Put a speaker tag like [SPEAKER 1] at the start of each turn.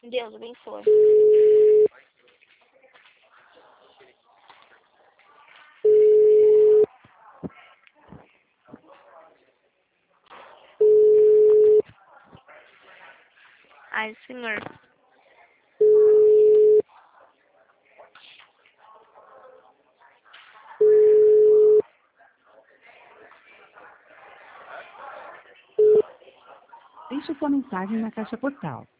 [SPEAKER 1] Deus abençoe. Ai, senhor.
[SPEAKER 2] Deixe sua mensagem na caixa postal